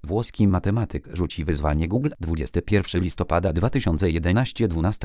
Włoski matematyk rzuci wyzwanie Google. 21 listopada 2011,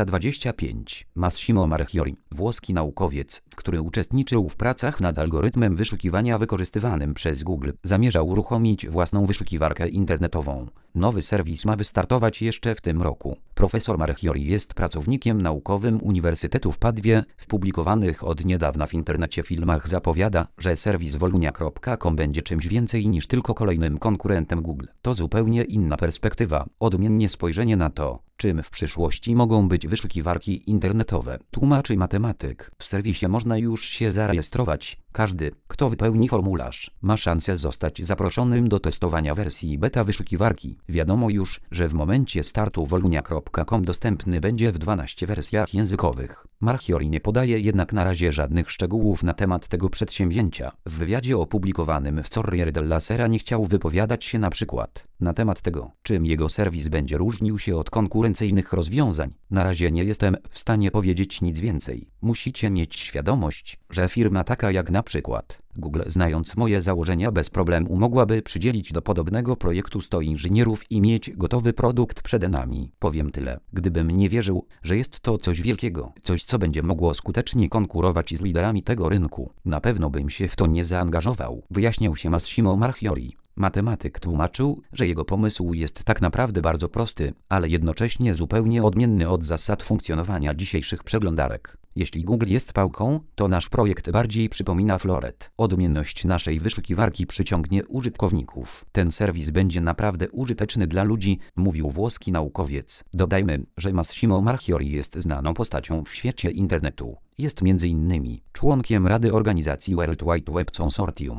12:25. Massimo Marchiori, włoski naukowiec, który uczestniczył w pracach nad algorytmem wyszukiwania wykorzystywanym przez Google, zamierzał uruchomić własną wyszukiwarkę internetową. Nowy serwis ma wystartować jeszcze w tym roku. Profesor Marchiori jest pracownikiem naukowym Uniwersytetu w Padwie. W publikowanych od niedawna w internecie filmach zapowiada, że serwis wolunia.com będzie czymś więcej niż tylko kolejnym konkurentem Google. To zupełnie inna perspektywa, odmiennie spojrzenie na to, czym w przyszłości mogą być wyszukiwarki internetowe, tłumaczy matematyk. W serwisie można już się zarejestrować. Każdy, kto wypełni formularz, ma szansę zostać zaproszonym do testowania wersji beta wyszukiwarki. Wiadomo już, że w momencie startu wolunia.com dostępny będzie w 12 wersjach językowych. Marchiori nie podaje jednak na razie żadnych szczegółów na temat tego przedsięwzięcia. W wywiadzie opublikowanym w Corriere della Sera nie chciał wypowiadać się na przykład na temat tego, czym jego serwis będzie różnił się od konkurencyjnych rozwiązań. Na razie nie jestem w stanie powiedzieć nic więcej. Musicie mieć świadomość, że firma taka jak na przykład Google, znając moje założenia, bez problemu mogłaby przydzielić do podobnego projektu 100 inżynierów i mieć gotowy produkt przed nami. Powiem tyle. Gdybym nie wierzył, że jest to coś wielkiego, coś co będzie mogło skutecznie konkurować z liderami tego rynku, na pewno bym się w to nie zaangażował, wyjaśniał się Massimo Marchiori. Matematyk tłumaczył, że jego pomysł jest tak naprawdę bardzo prosty, ale jednocześnie zupełnie odmienny od zasad funkcjonowania dzisiejszych przeglądarek. Jeśli Google jest pałką, to nasz projekt bardziej przypomina floret. Odmienność naszej wyszukiwarki przyciągnie użytkowników. Ten serwis będzie naprawdę użyteczny dla ludzi, mówił włoski naukowiec. Dodajmy, że Massimo Marchiori jest znaną postacią w świecie internetu. Jest m.in. członkiem Rady Organizacji World Wide Web Consortium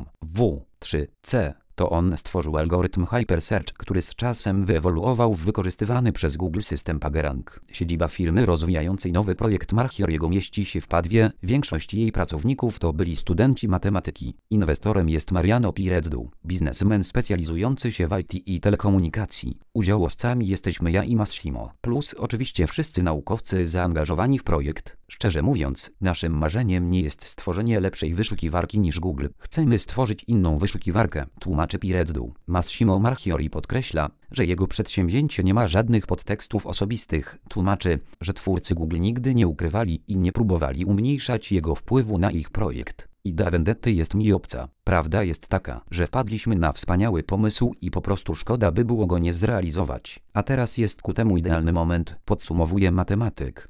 W3C. To on stworzył algorytm Hypersearch, który z czasem wyewoluował w wykorzystywany przez Google system PageRank. Siedziba firmy rozwijającej nowy projekt Marchioriego mieści się w Padwie. Większość jej pracowników to byli studenci matematyki. Inwestorem jest Mariano Pireddu, biznesmen specjalizujący się w IT i telekomunikacji. Udziałowcami jesteśmy ja i Massimo, plus oczywiście wszyscy naukowcy zaangażowani w projekt. Szczerze mówiąc, naszym marzeniem nie jest stworzenie lepszej wyszukiwarki niż Google. Chcemy stworzyć inną wyszukiwarkę, tłumaczy Pireddu. Massimo Marchiori podkreśla, że jego przedsięwzięcie nie ma żadnych podtekstów osobistych. Tłumaczy, że twórcy Google nigdy nie ukrywali i nie próbowali umniejszać jego wpływu na ich projekt. Idea Vendetty jest mi obca. Prawda jest taka, że wpadliśmy na wspaniały pomysł i po prostu szkoda by było go nie zrealizować. A teraz jest ku temu idealny moment, podsumowuje matematyk.